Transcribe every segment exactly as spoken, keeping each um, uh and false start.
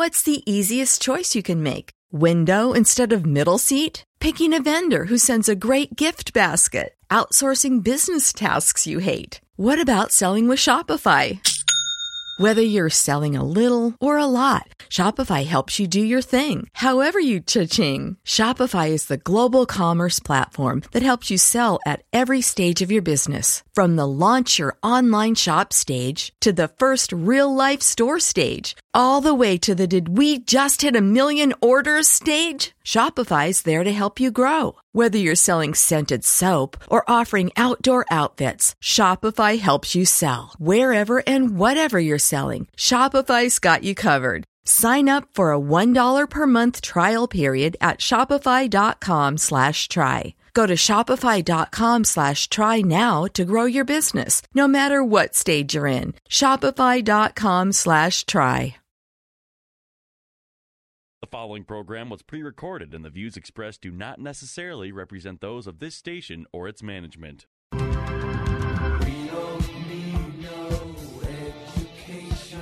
What's the easiest choice you can make? Window instead of middle seat? Picking a vendor who sends a great gift basket? Outsourcing business tasks you hate? What about selling with Shopify? Whether you're selling a little or a lot, Shopify helps you do your thing, however you cha-ching. Shopify is the global commerce platform that helps you sell at every stage of your business. From the launch your online shop stage to the first real-life store stage, all the way to the did we just hit a million orders stage. Shopify's there to help you grow. Whether you're selling scented soap or offering outdoor outfits, Shopify helps you sell. Wherever and whatever you're selling, Shopify's got you covered. Sign up for a one dollar per month trial period at shopify.com slash try. Go to shopify.com slash try now to grow your business, no matter what stage you're in. Shopify.com slash try. The following program was pre-recorded, and the views expressed do not necessarily represent those of this station or its management. We don't need no education.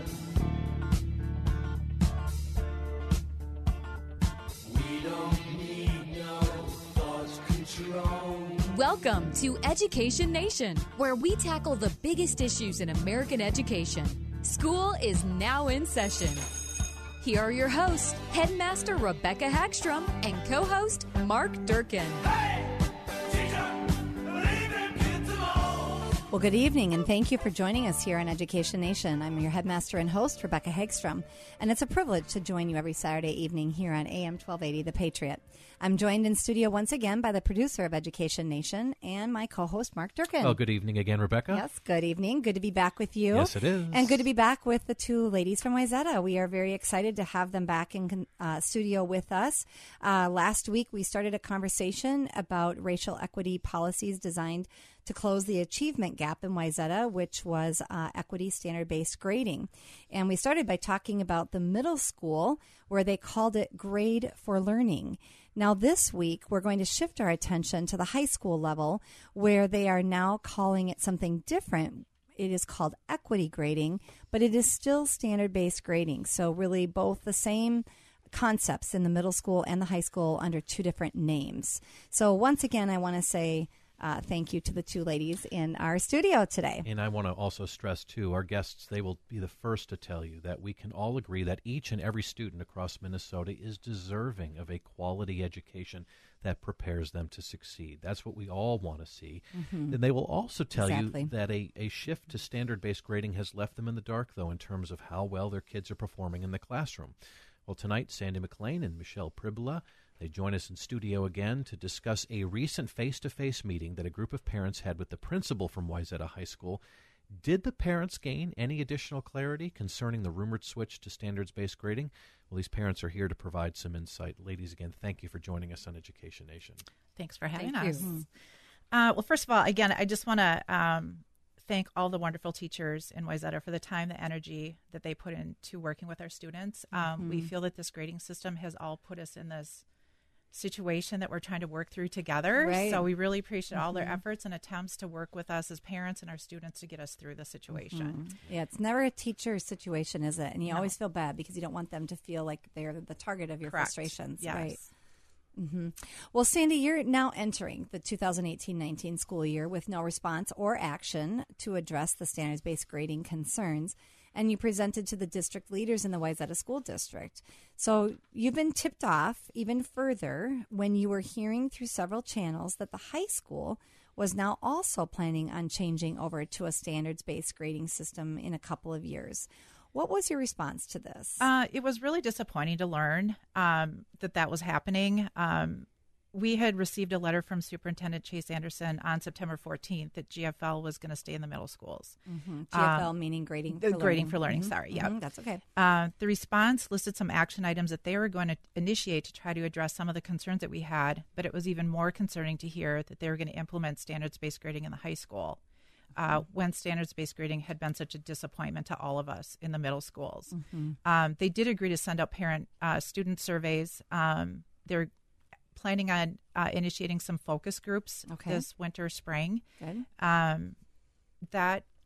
We don't need no thought control. Welcome to Education Nation, where we tackle the biggest issues in American education. School is now in session. Here are your hosts, Headmaster Rebecca Hagstrom and co-host Mark Durkin. Hey, teacher, believe in kids alone. Well, good evening, and thank you for joining us here on Education Nation. I'm your headmaster and host, Rebecca Hagstrom, and it's a privilege to join you every Saturday evening here on A M twelve eighty, The Patriot. I'm joined in studio once again by the producer of Education Nation and my co-host, Mark Durkin. Oh, good evening again, Rebecca. Yes, good evening. Good to be back with you. Yes, it is. And good to be back with the two ladies from Wayzata. We are very excited to have them back in uh, studio with us. Uh, last week, we started a conversation about racial equity policies designed to close the achievement gap in Wayzata, which was uh, equity standard-based grading. And we started by talking about the middle school, where they called it Grade for Learning. Now, this week, we're going to shift our attention to the high school level, where they are now calling it something different. It is called equity grading, but it is still standard-based grading. So really both the same concepts in the middle school and the high school under two different names. So once again, I want to say Uh, thank you to the two ladies in our studio today. And I want to also stress, too, our guests, they will be the first to tell you that we can all agree that each and every student across Minnesota is deserving of a quality education that prepares them to succeed. That's what we all want to see. Mm-hmm. And they will also tell exactly. you that a, a shift to standard-based grading has left them in the dark, though, in terms of how well their kids are performing in the classroom. Well, tonight, Sandy McLean and Michelle Pribula, they join us in studio again to discuss a recent face-to-face meeting that a group of parents had with the principal from Wayzata High School. Did the parents gain any additional clarity concerning the rumored switch to standards-based grading? Well, these parents are here to provide some insight. Ladies, again, thank you for joining us on Education Nation. Thanks for having Thank us. you. Uh, well, first of all, again, I just want to um, thank all the wonderful teachers in Wayzata for the time, the energy that they put into working with our students. Um, Mm-hmm. We feel that this grading system has all put us in this situation that we're trying to work through together. Right. So we really appreciate all their Mm-hmm. efforts and attempts to work with us as parents and our students to get us through the situation. Mm-hmm. Yeah, it's never a teacher situation, is it? And you No. always feel bad because you don't want them to feel like they're the target of your Correct. frustrations. Yes. Right. Mm-hmm. Well, Sandy, you're now entering the two thousand eighteen nineteen school year with no response or action to address the standards-based grading concerns, and you presented to the district leaders in the Wayzata School District. So you've been tipped off even further when you were hearing through several channels that the high school was now also planning on changing over to a standards-based grading system in a couple of years. What was your response to this? Uh, it was really disappointing to learn um, that that was happening. Um, we had received a letter from Superintendent Chase Anderson on September fourteenth that G F L was going to stay in the middle schools. Mm-hmm. G F L um, meaning grading for grading learning. for learning, Mm-hmm. sorry, yeah. Mm-hmm. That's okay. Uh, the response listed some action items that they were going to initiate to try to address some of the concerns that we had, but it was even more concerning to hear that they were going to implement standards-based grading in the high school. Uh, when standards-based grading had been such a disappointment to all of us in the middle schools. Mm-hmm. Um, they did agree to send out parent uh, student surveys. Um, they're planning on uh, initiating some focus groups Okay. this winter, spring. Good. Um, that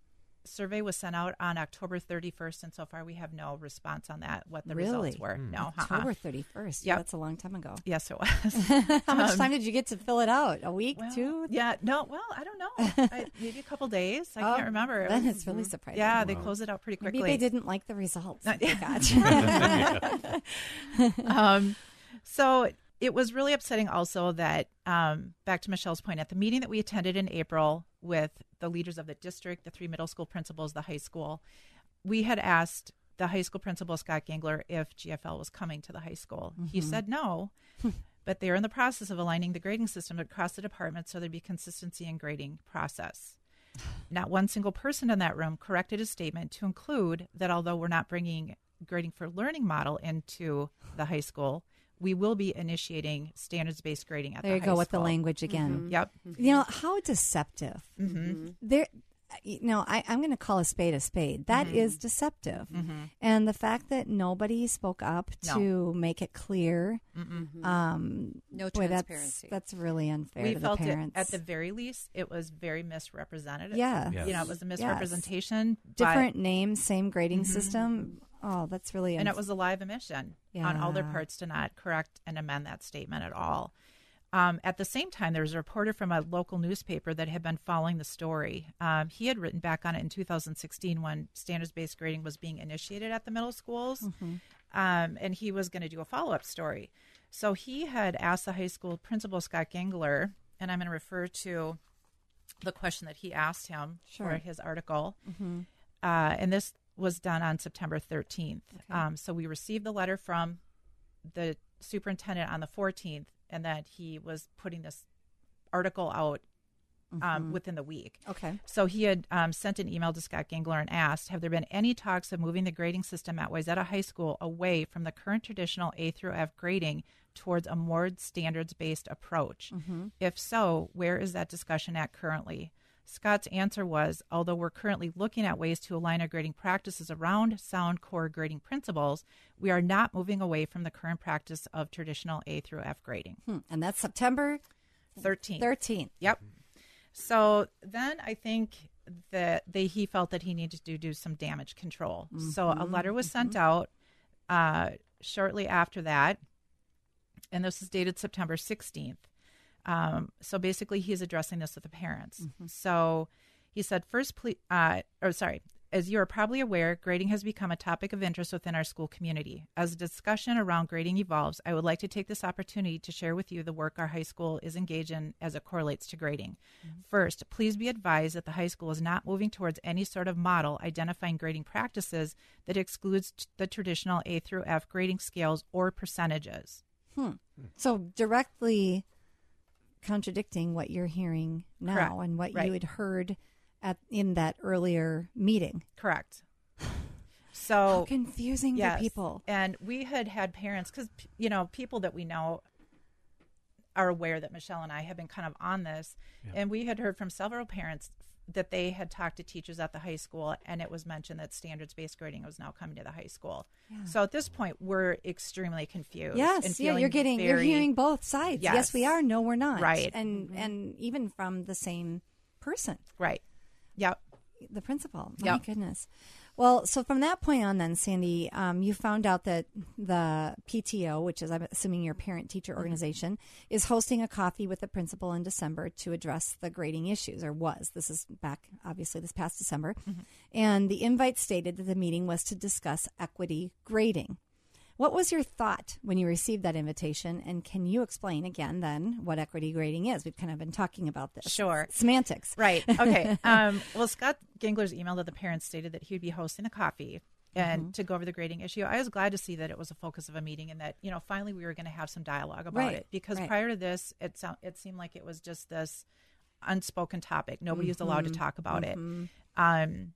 survey was sent out on October thirty-first, and so far we have no response on that, what the Really? results were. No. uh-uh. October thirty-first. Yep. That's a long time ago. Yes, it was. How much Um, time did you get to fill it out? A week, Well, two? Yeah, no, well, I don't know. I, maybe a couple days. I Oh, can't remember. It Then was- it's really surprising. yeah, they closed it out pretty quickly. Maybe they didn't like the results. Not- They got. um, so it was really upsetting also that, um, back to Michelle's point, at the meeting that we attended in April with the leaders of the district, the three middle school principals, the high school, we had asked the high school principal, Scott Gangler, if G F L was coming to the high school. He said no, but they're in the process of aligning the grading system across the department so there'd be consistency in grading process. Not one single person in that room corrected his statement to include that although we're not bringing grading for learning model into the high school, we will be initiating standards-based grading at There the you high go school. with the language again. Yep. You know, how deceptive. Mm-hmm. There, you know, I, I'm going to call a spade a spade. That is deceptive. Mm-hmm. And the fact that nobody spoke up No. to make it clear, um, No boy, that's, transparency. that's really unfair We to felt the it, parents. at the very least, it was very misrepresented. Yeah. Yes. You know, it was a Yes. misrepresentation. but- Different names, same grading system. Oh, that's really and unf- it was a live omission on all their Yeah. parts to not correct and amend that statement at all. Um, at the same time, there was a reporter from a local newspaper that had been following the story. Um, he had written back on it in two thousand sixteen when standards-based grading was being initiated at the middle schools, Mm-hmm. um, and he was going to do a follow-up story. So he had asked the high school principal, Scott Gangler, and I'm going to refer to the question that he asked him Sure. for his article. Mm-hmm. Uh, and this was done on September thirteenth. Um, so we received the letter from the superintendent on the fourteenth, and that he was putting this article out um, within the week. Okay. So he had um, sent an email to Scott Gangler and asked, have there been any talks of moving the grading system at Wayzata High School away from the current traditional A through F grading towards a more standards-based approach? If so, where is that discussion at currently? Scott's answer was, although we're currently looking at ways to align our grading practices around sound core grading principles, we are not moving away from the current practice of traditional A through F grading. Hmm. And that's September thirteenth. thirteenth. Yep. So then I think that they he felt that he needed to do some damage control. So a letter was sent out uh, shortly after that, and this is dated September sixteenth. Um, so basically, he's addressing this with the parents. So he said, first, please, uh, or sorry, as you are probably aware, grading has become a topic of interest within our school community. As the discussion around grading evolves, I would like to take this opportunity to share with you the work our high school is engaged in as it correlates to grading. First, please be advised that the high school is not moving towards any sort of model identifying grading practices that excludes t- the traditional A through F grading scales or percentages. So directly contradicting what you're hearing now Correct. and what Right. you had heard at in that earlier meeting. Correct. How So confusing yes. for people. And we had had parents, because, you know, people that we know are aware that Michelle and I have been kind of on this. And we had heard from several parents that they had talked to teachers at the high school, and it was mentioned that standards-based grading was now coming to the high school. So at this point, we're extremely confused. and Yes, yeah, feeling you're getting you're very- hearing both sides. Yes. Yes. we are. No, we're not. Right. And and even from the same person, Right. Yep. the principal. My Yep. goodness. Well, so from that point on, then Sandy, um, you found out that the P T O, which is I'm assuming your parent-teacher organization, is hosting a coffee with the principal in December to address the grading issues, or was. This is back, obviously, this past December. And the invite stated that the meeting was to discuss equity grading. What was your thought when you received that invitation? And can you explain again then what equity grading is? We've kind of been talking about this. Sure. Semantics. Right. Okay. um, well, Scott Gangler's email to the parents stated that he would be hosting a coffee and to go over the grading issue. I was glad to see that it was a focus of a meeting and that, you know, finally we were going to have some dialogue about Right, it, because right. prior to this, it, sound, it seemed like it was just this unspoken topic. Nobody was allowed to talk about it. Um,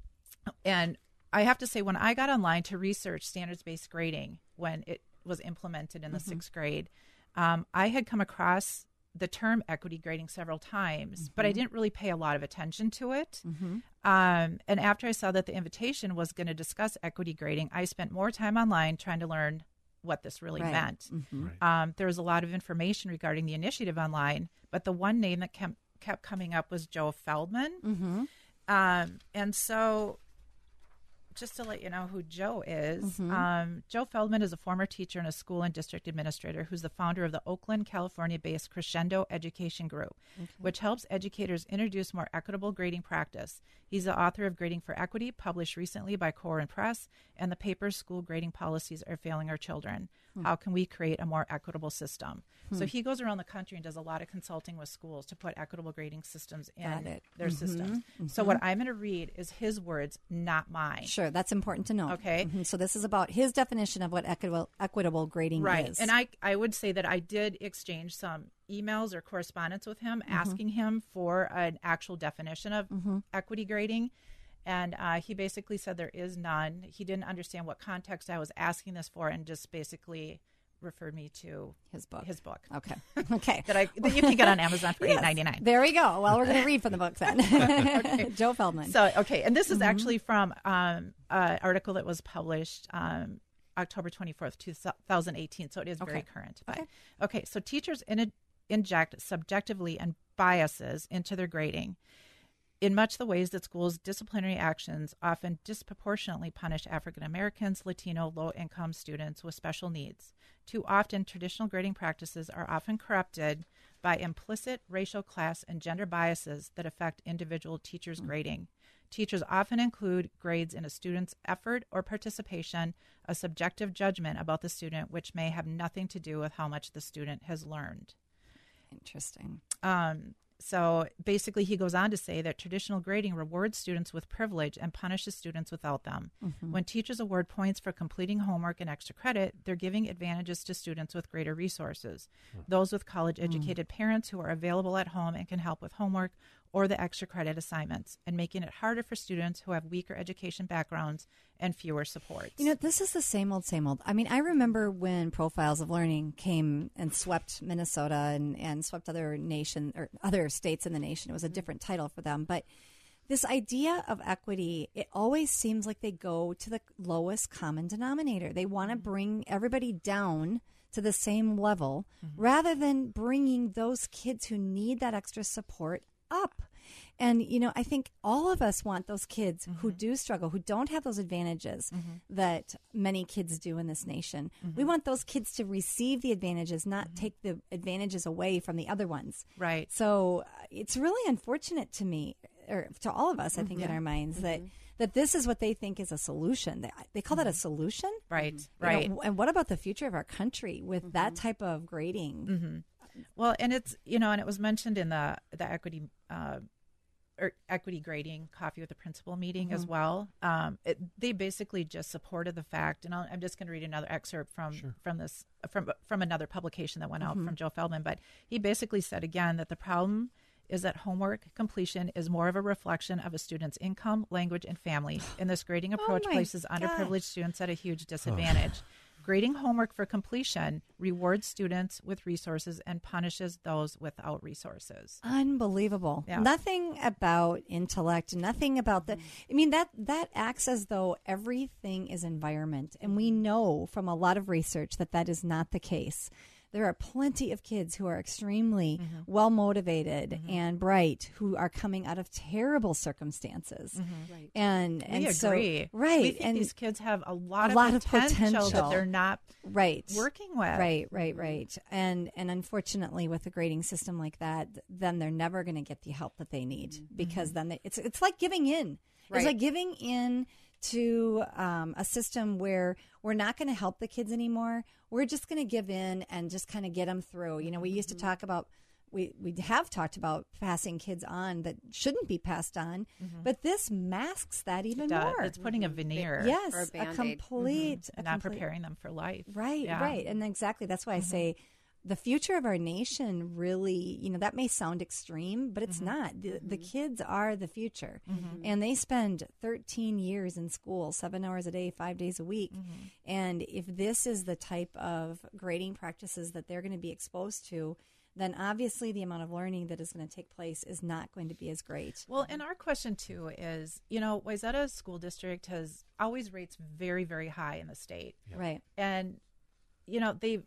and I have to say, when I got online to research standards-based grading when it was implemented in the sixth grade, um, I had come across the term equity grading several times, but I didn't really pay a lot of attention to it. Um, and after I saw that the invitation was going to discuss equity grading, I spent more time online trying to learn what this really Right. meant. Right. Um, there was a lot of information regarding the initiative online, but the one name that kept, kept coming up was Joe Feldman. Mm-hmm. Um, and so just to let you know who Joe is, Mm-hmm. um, Joe Feldman is a former teacher and a school and district administrator who's the founder of the Oakland, California-based Crescendo Education Group, which helps educators introduce more equitable grading practice. He's the author of Grading for Equity, published recently by Core and Press, and the paper School Grading Policies Are Failing Our Children. Hmm. How can we create a more equitable system? So he goes around the country and does a lot of consulting with schools to put equitable grading systems in Got it. their Mhm. systems. So what I'm going to read is his words, not mine. Sure, that's important to know. Okay. Mhm. So this is about his definition of what equitable, equitable grading Right. is. And I, I would say that I did exchange some emails or correspondence with him Mm-hmm. asking him for an actual definition of equity grading. And uh, he basically said there is none. He didn't understand what context I was asking this for and just basically referred me to his book. his book. Okay. Okay. that I that you can get on Amazon for Yes. eight ninety nine. There we go. Well, we're going to read from the book then. Joe Feldman. So okay, and this is Mm-hmm. actually from um, an article that was published um, October twenty fourth, two thousand eighteen. So it is very Okay. current. But Okay. okay, so teachers in, inject subjectively and biases into their grading in much the ways that schools' disciplinary actions often disproportionately punish African Americans, Latino, low-income students with special needs. Too often, traditional grading practices are often corrupted by implicit racial, class, and gender biases that affect individual teachers' grading. Teachers often include grades in a student's effort or participation, a subjective judgment about the student, which may have nothing to do with how much the student has learned. Interesting. Um, so basically, he goes on to say that traditional grading rewards students with privilege and punishes students without them. Mm-hmm. When teachers award points for completing homework and extra credit, they're giving advantages to students with greater resources. Those with college-educated parents who are available at home and can help with homework or the extra credit assignments, and making it harder for students who have weaker education backgrounds and fewer supports. You know, this is the same old, same old. I mean, I remember when Profiles of Learning came and swept Minnesota and, and swept other nation or other states in the nation. It was a different title for them. But this idea of equity, it always seems like they go to the lowest common denominator. They want to bring everybody down to the same level rather than bringing those kids who need that extra support up. And, you know, I think all of us want those kids who do struggle, who don't have those advantages that many kids do in this nation. We want those kids to receive the advantages, not take the advantages away from the other ones. Right. So uh, it's really unfortunate to me, or to all of us, I think, in our minds, that that this is what they think is a solution. They, they call that a solution. Right, You right. know, and what about the future of our country with that type of grading? Well, and it's, you know, and it was mentioned in the the equity uh, or equity grading coffee with the principal meeting as well. Um, it, they basically just supported the fact, and I'll, I'm just going to read another excerpt from from this from from another publication that went out from Joe Feldman. But he basically said again that the problem is that homework completion is more of a reflection of a student's income, language, and family. And this grading approach my places underprivileged students at a huge disadvantage. Grading homework for completion rewards students with resources and punishes those without resources. Unbelievable. Yeah. Nothing about intellect, nothing about the I mean that that acts as though everything is environment, and we know from a lot of research that that is not the case. There are plenty of kids who are extremely well motivated and bright who are coming out of terrible circumstances. Right. And and we so agree. right We think and these kids have a lot, a of, lot of potential that potential. they're not right working with. Right, right, right. And and unfortunately, with a grading system like that, then they're never going to get the help that they need because then they, it's it's like giving in. It's Right. like giving in to um, a system where we're not going to help the kids anymore. We're just going to give in and just kind of get them through. You know, we used to talk about. We, we have talked about passing kids on that shouldn't be passed on, but this masks that even It does. more. It's putting a veneer Yes, Or a a Band-Aid. complete, a and not complete- preparing them for life. Right, Yeah. right. And exactly. That's why I say the future of our nation really, you know, that may sound extreme, but it's not. The, the kids are the future. And they spend thirteen years in school, seven hours a day, five days a week. And if this is the type of grading practices that they're going to be exposed to, then obviously the amount of learning that is going to take place is not going to be as great. Well, and our question too is, you know, Wayzata School District has always rates very, very high in the state. Right. And, you know, they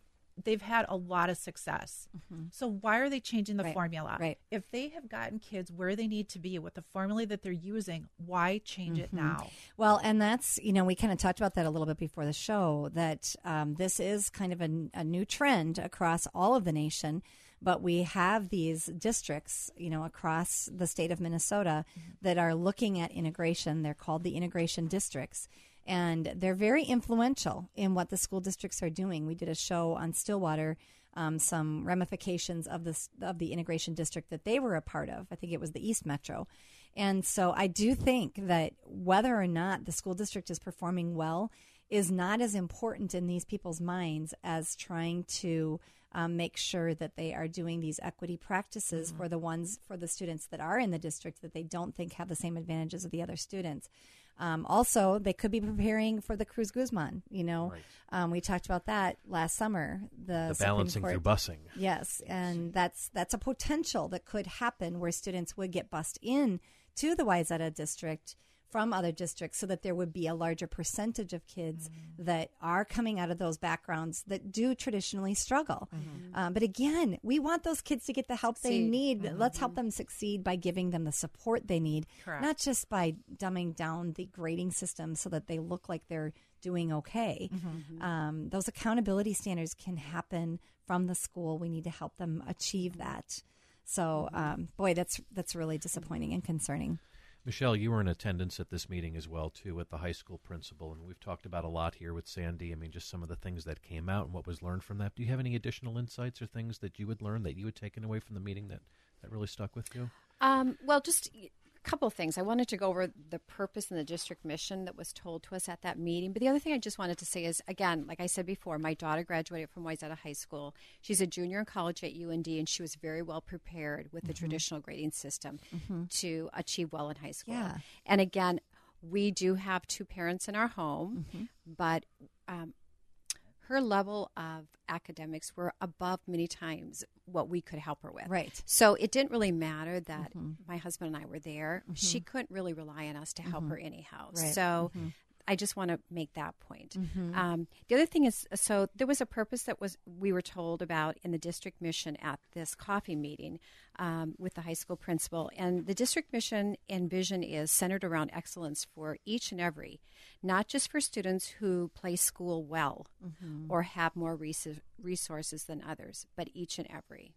they've had a lot of success. So why are they changing the Right, formula? right. If they have gotten kids where they need to be with the formula that they're using, why change it now? Well, and that's, you know, we kind of talked about that a little bit before the show, that um, this is kind of a, a new trend across all of the nation. But we have these districts, you know, across the state of Minnesota that are looking at integration. They're called the integration districts. And they're very influential in what the school districts are doing. We did a show on Stillwater, um, some ramifications of this of the integration district that they were a part of. I think it was the East Metro. And so I do think that whether or not the school district is performing well is not as important in these people's minds as trying to um, make sure that they are doing these equity practices for the ones, for the students that are in the district that they don't think have the same advantages of the other students. Um, also, they could be preparing for the Cruz Guzman. You know, Right. um, we talked about that last summer. The, The Supreme balancing Court- through busing. Yes, and that's that's a potential that could happen where students would get bused in to the Wayzata district from other districts, so that there would be a larger percentage of kids Mm-hmm. that are coming out of those backgrounds that do traditionally struggle. Mm-hmm. Um, but again, we want those kids to get the help they Succeed. need. Let's help them succeed by giving them the support they need, Correct. not just by dumbing down the grading system so that they look like they're doing okay. Um, those accountability standards can happen from the school. We need to help them achieve that. So, um, boy, that's that's really disappointing and concerning. Michelle, you were in attendance at this meeting as well, too, at the high school principal, and we've talked about a lot here with Sandy. I mean, just some of the things that came out and what was learned from that. Do you have any additional insights or things that you would learn, that you had taken away from the meeting that, that really stuck with you? Um, well, just a couple of things. I wanted to go over the purpose and the district mission that was told to us at that meeting. But the other thing I just wanted to say is, again, like I said before, my daughter graduated from Wayzata High School. She's a junior in college at U N D, and she was very well prepared with the traditional grading system to achieve well in high school. Yeah. And again, we do have two parents in our home, but um, her level of academics were above many times what we could help her with. Right. So it didn't really matter that my husband and I were there. She couldn't really rely on us to help her anyhow. Right. So I just want to make that point. Um, the other thing is, so there was a purpose that was we were told about in the district mission at this coffee meeting um, with the high school principal. And the district mission and vision is centered around excellence for each and every, not just for students who play school well or have more res- resources than others, but each and every.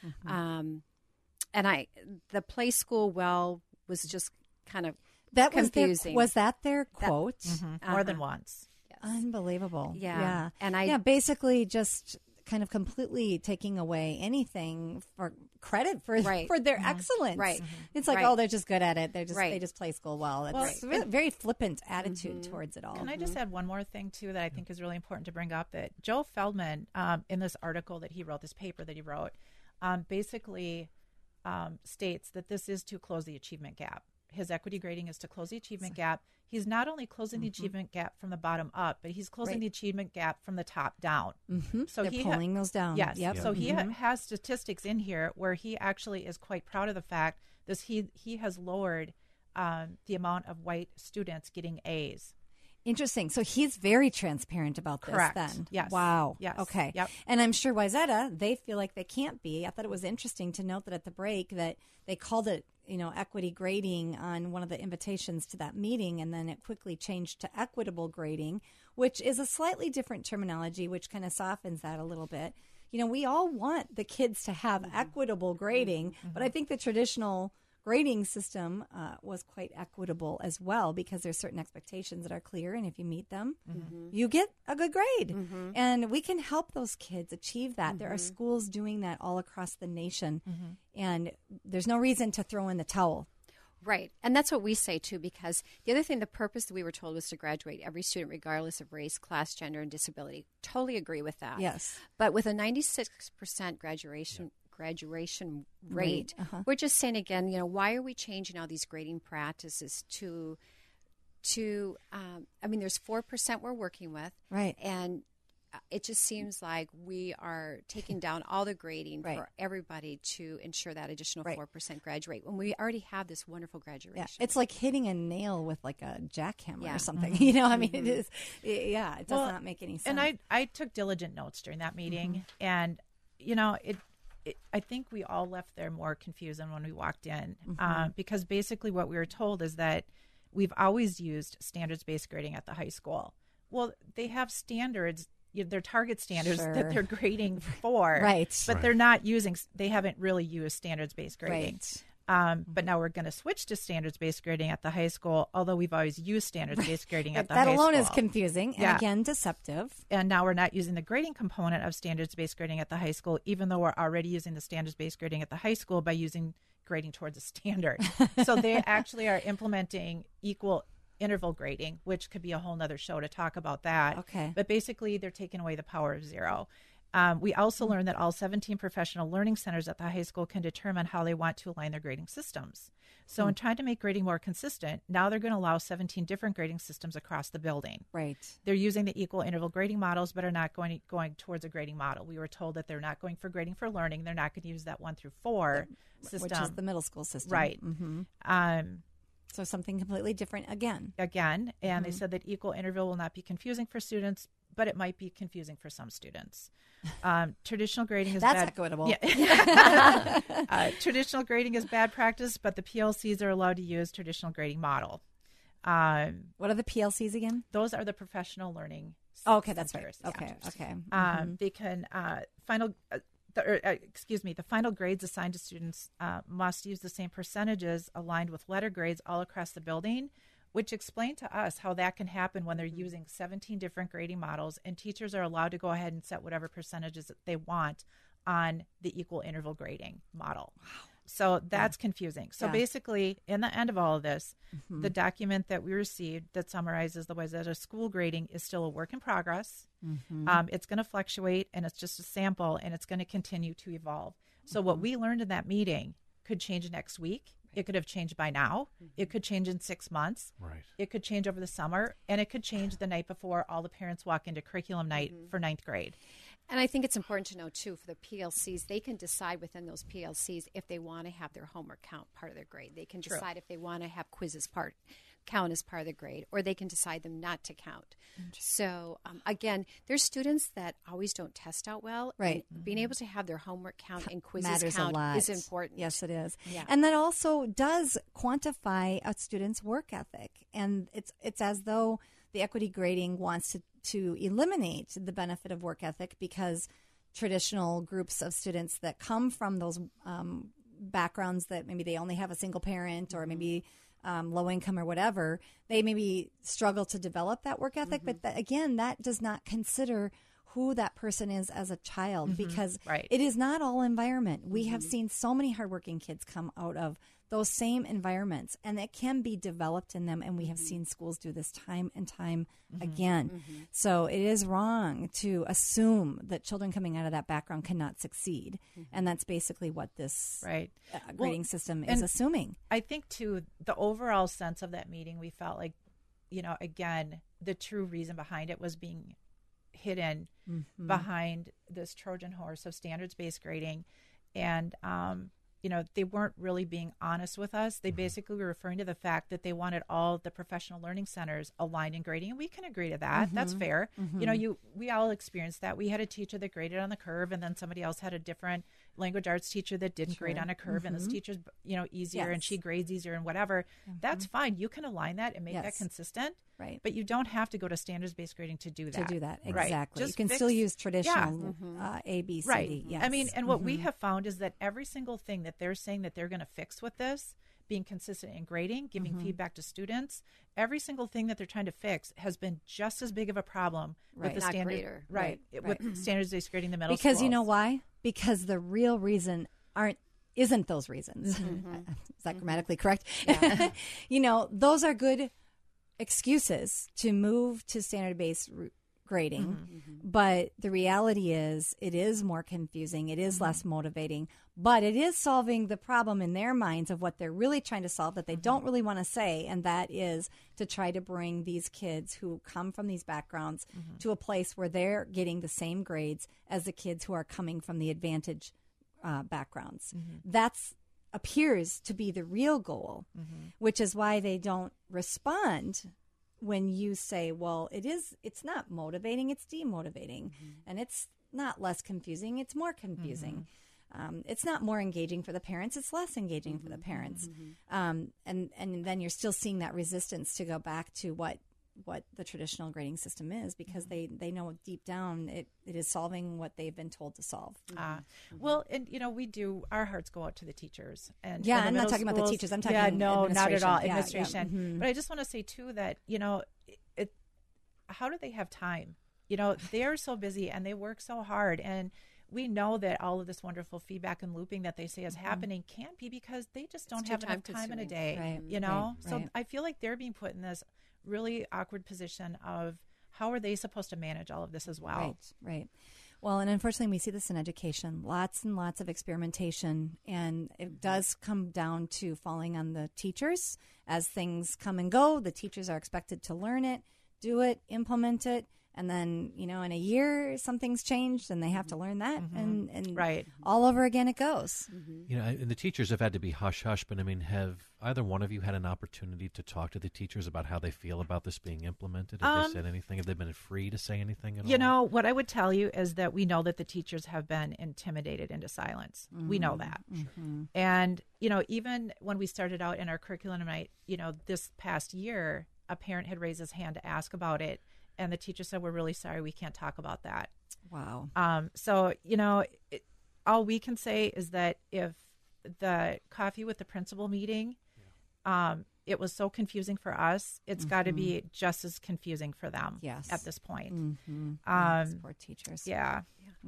Um, and I, the play school well was just kind of That was their, confusing. was that their quote? More than once. Unbelievable. Yeah. Yeah. And I- yeah, basically just kind of completely taking away anything for credit for Right. for their excellence. Right. It's like, Right. oh, they're just good at it. They're just Right. they just play school well. It's Well, a really- very flippant attitude towards it all. Can I just add one more thing, too, that I think is really important to bring up? That Joe Feldman, um, in this article that he wrote, this paper that he wrote, um, basically um, states that this is to close the achievement gap. His equity grading is to close the achievement gap. He's not only closing the achievement gap from the bottom up, but he's closing Right. the achievement gap from the top down. Mm-hmm. So They're he ha- pulling those down. Yes. Yep. So he ha- has statistics in here where he actually is quite proud of the fact that he he has lowered um, the amount of white students getting A's. Interesting. So he's very transparent about this Correct. then. Yes. Wow. Yes. Okay. Yep. And I'm sure Wayzata, they feel like they can't be. I thought it was interesting to note that at the break that they called it, you know, equity grading on one of the invitations to that meeting, and then it quickly changed to equitable grading, which is a slightly different terminology, which kind of softens that a little bit. You know, we all want the kids to have equitable grading, but I think the traditional grading system uh, was quite equitable as well, because there's certain expectations that are clear, and if you meet them, you get a good grade. And we can help those kids achieve that. There are schools doing that all across the nation, and there's no reason to throw in the towel. Right. And that's what we say, too, because the other thing, the purpose that we were told was to graduate every student, regardless of race, class, gender, and disability. Totally agree with that. Yes. But with a ninety-six percent graduation graduation rate, uh-huh. we're just saying again, you know, why are we changing all these grading practices to, to um, I mean, there's four percent we're working with. Right. And it just seems like we are taking down all the grading Right. for everybody to ensure that additional Right. four percent graduate when we already have this wonderful graduation. Yeah, it's like hitting a nail with like a jackhammer Yeah. or something. You know, I mean, it is. It, yeah, it does Well, not make any sense. And I, I took diligent notes during that meeting, Mm-hmm. and you know, it, it. I think we all left there more confused than when we walked in, Mm-hmm. uh, because basically what we were told is that we've always used standards-based grading at the high school. Well, they have standards. You know, they're target standards Sure. that they're grading for, Right. But Right. they're not using. They haven't really used standards-based grading. Right. Um, but now we're going to switch to standards-based grading at the high school, although we've always used standards-based grading at the that high alone school. is confusing and Yeah. again deceptive. And now we're not using the grading component of standards-based grading at the high school, even though we're already using the standards-based grading at the high school by using grading towards a standard. So they actually are implementing equal interval grading, which could be a whole nother show to talk about that. Okay. But basically, they're taking away the power of zero. Um, we also Mm-hmm. learned that all seventeen professional learning centers at the high school can determine how they want to align their grading systems. So Hmm. in trying to make grading more consistent, now they're going to allow seventeen different grading systems across the building. Right. They're using the equal interval grading models, but are not going going towards a grading model. We were told that they're not going for grading for learning. They're not going to use that one through four system, Which is the middle school system. right? hmm Um, So something completely different again. again, and they Mhm. said that equal interval will not be confusing for students, but it might be confusing for some students. Um, traditional grading is That's bad. equitable. Yeah. uh, traditional grading is bad practice, but the P L Cs are allowed to use traditional grading model. Um, What are the P L Cs again? those are the professional learning. Oh, okay, that's right. centers, yeah. Okay, okay. Um, They can uh, final, uh, the, or, uh, excuse me, the final grades assigned to students uh, must use the same percentages aligned with letter grades all across the building, which explained to us how that can happen when they're using seventeen different grading models, and teachers are allowed to go ahead and set whatever percentages that they want on the equal interval grading model. So that's confusing. So Yeah. basically, in the end of all of this, the document that we received that summarizes the ways that a school grading is still a work in progress. Um, it's going to fluctuate, and it's just a sample, and it's going to continue to evolve. So what we learned in that meeting could change next week. It could have changed by now. It could change in six months. Right. It could change over the summer, and it could change the night before all the parents walk into curriculum night for ninth grade. And I think it's important to know, too, for the P L Cs, they can decide within those P L Cs if they want to have their homework count part of their grade. They can True. decide if they want to have quizzes part count as part of the grade, or they can decide them not to count. So, um, again, there's students that always don't test out well. Right. And being able to have their homework count and quizzes Matters count a lot. is important. Yes, it is. Yeah. And that also does quantify a student's work ethic. And it's it's as though the equity grading wants to, to eliminate the benefit of work ethic because traditional groups of students that come from those um, backgrounds that maybe they only have a single parent or maybe um, low income or whatever, they maybe struggle to develop that work ethic. But that, again, that does not consider who that person is as a child because Right. it is not all environment. We have seen so many hardworking kids come out of those same environments, and it can be developed in them. And we have seen schools do this time and time again. So it is wrong to assume that children coming out of that background cannot succeed. And that's basically what this Right. uh, Well, grading system is and- assuming. I think, too, the overall sense of that meeting, we felt like, you know, again, the true reason behind it was being hidden behind this Trojan horse of standards-based grading. And, um, you know, they weren't really being honest with us. They basically were referring to the fact that they wanted all the professional learning centers aligned in grading. And we can agree to that. That's fair. You know, you we all experienced that. We had a teacher that graded on the curve, and then somebody else had a different language arts teacher that didn't grade on a curve, and this teacher's, you know, easier and Yes. she grades easier and whatever. That's fine. You can align that and make that Yes. consistent. Right. But you don't have to go to standards-based grading to do To that. do that, Right. exactly. Just you can fix- still use traditional Yeah. uh, A, B, C, Right. D. Yes. I mean, and what we have found is that every single thing that they're saying that they're going to fix with this, being consistent in grading, giving feedback to students, every single thing that they're trying to fix has been just as big of a problem Right. with the Not standard, greater. right, Right, with standards-based grading the middle because you know schools. why? Because the real reason aren't isn't those reasons. Is that grammatically correct? you know, those are good excuses to move to standard based grading. Mm-hmm. But the reality is it is more confusing. It is Mm-hmm. less motivating, but it is solving the problem in their minds of what they're really trying to solve that they Mm-hmm. don't really want to say. And that is to try to bring these kids who come from these backgrounds Mm-hmm. to a place where they're getting the same grades as the kids who are coming from the advantage uh, backgrounds. Mm-hmm. That's appears to be the real goal, Mm-hmm. which is why they don't respond when you say, well, it is, it's not motivating, it's demotivating. Mm-hmm. And it's not less confusing, it's more confusing. Um, it's not more engaging for the parents, it's less engaging for the parents. Um, and, and then you're still seeing that resistance to go back to what what the traditional grading system is, because they, they know deep down it, it is solving what they've been told to solve. Ah, well, and you know, we do. Our hearts go out to the teachers, and Yeah, and the I'm not middle talking about the schools- teachers. I'm talking yeah, no, not at all administration. Yeah, yeah. administration. Mhm. But I just want to say too that you know, it, it. How do they have time? You know, they're so busy and they work so hard, and we know that all of this wonderful feedback and looping that they say is happening can't be because they just don't too have enough time in a time-consuming. day. Right, You know, right, so right. I feel like they're being put in this really awkward position of how are they supposed to manage all of this as well? Right, right. Well, and unfortunately, we see this in education. Lots and lots of experimentation, and it does come down to falling on the teachers. As things come and go, the teachers are expected to learn it, do it, implement it, and then, you know, in a year, something's changed, and they have to learn that, and, and Right. all over again it goes. You know, and the teachers have had to be hush hush, but I mean, have either one of you had an opportunity to talk to the teachers about how they feel about this being implemented? Have Um, they said anything? Have they been free to say anything at all? You know, what I would tell you is that we know that the teachers have been intimidated into silence. We know that. And, you know, even when we started out in our curriculum night, you know, this past year, a parent had raised his hand to ask about it. And the teacher said, we're really sorry, we can't talk about that. Wow. Um, so, you know, it, all we can say is that if the coffee with the principal meeting, um, it was so confusing for us, it's got to be just as confusing for them Yes. at this point. Mm-hmm. Um, Poor teachers. Yeah.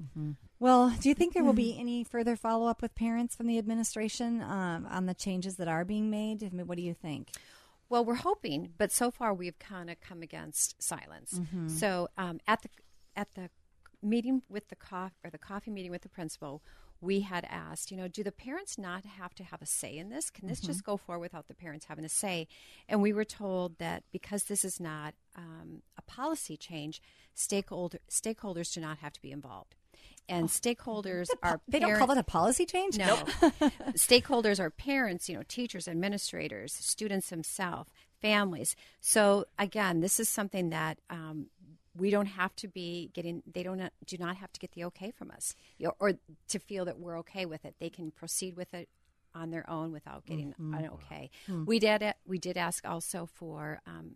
Well, do you think there will be any further follow up with parents from the administration um, on the changes that are being made? I mean, what do you think? Well, we're hoping, but so far we've kind of come against silence. So um, at the at the meeting with the coff or the coffee meeting with the principal, we had asked, you know, do the parents not have to have a say in this? Can this just go forward without the parents having a say? And we were told that because this is not um, a policy change, stakeholder stakeholders do not have to be involved. And stakeholders are They don't call parent- that a policy change? no. Stakeholders are parents, you know, teachers, administrators, students themselves, families. So again, this is something that um, we don't have to be getting. They don't do not have to get the okay from us, you know, or to feel that we're okay with it. They can proceed with it on their own without getting an okay. We did. We did ask also for, um,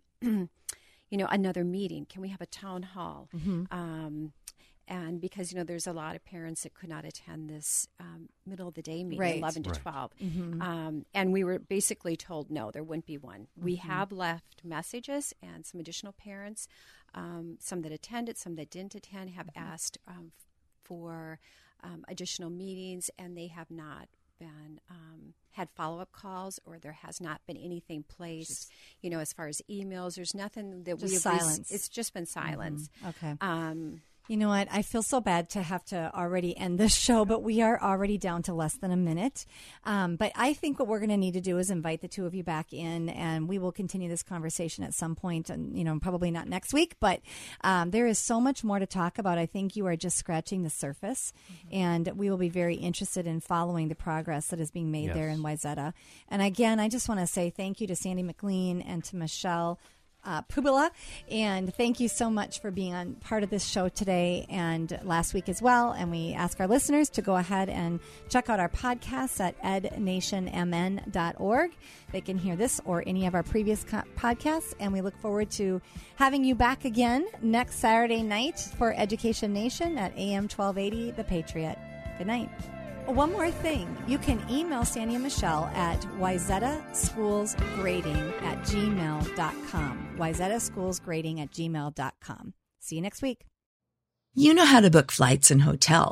you know, another meeting. Can we have a town hall? Um, And because, you know, there's a lot of parents that could not attend this um, middle of the day meeting, Right. eleven to Right. twelve. Um, and we were basically told, no, there wouldn't be one. We have left messages, and some additional parents, um, some that attended, some that didn't attend, have asked um, f- for um, additional meetings, and they have not been um, had follow-up calls, or there has not been anything placed, you know, as far as emails. There's nothing that we Just have rec- silence. It's just been silence. Okay. Um, You know what? I feel so bad to have to already end this show, but we are already down to less than a minute. Um, but I think what we're going to need to do is invite the two of you back in, and we will continue this conversation at some point. And you know, probably not next week, but um, there is so much more to talk about. I think you are just scratching the surface, and we will be very interested in following the progress that is being made there Yes. in Wayzata. And again, I just want to say thank you to Sandy McLean and to Michelle Uh, Pribula, and thank you so much for being on part of this show today and last week as well. And we ask our listeners to go ahead and check out our podcasts at ed nation m n dot org. They can hear this or any of our previous co- podcasts, and we look forward to having you back again next Saturday night for Education Nation at A M twelve eighty The Patriot. Good night. One more thing. You can email Sandy and Michelle at wayzata schools grading at gmail dot com. wayzata schools grading at gmail dot com. See you next week. You know how to book flights and hotels.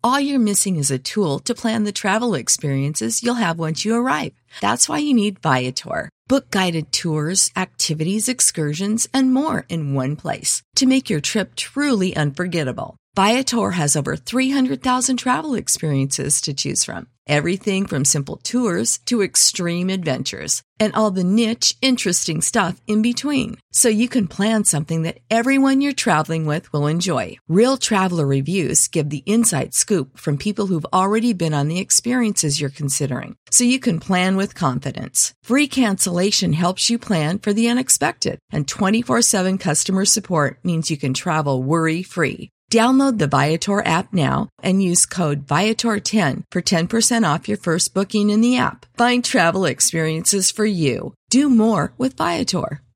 All you're missing is a tool to plan the travel experiences you'll have once you arrive. That's why you need Viator. Book guided tours, activities, excursions, and more in one place to make your trip truly unforgettable. Viator has over three hundred thousand travel experiences to choose from. Everything from simple tours to extreme adventures and all the niche, interesting stuff in between. So you can plan something that everyone you're traveling with will enjoy. Real traveler reviews give the inside scoop from people who've already been on the experiences you're considering. So you can plan with confidence. Free cancellation helps you plan for the unexpected. And twenty-four seven customer support means you can travel worry-free. Download the Viator app now and use code Viator ten for ten percent off your first booking in the app. Find travel experiences for you. Do more with Viator.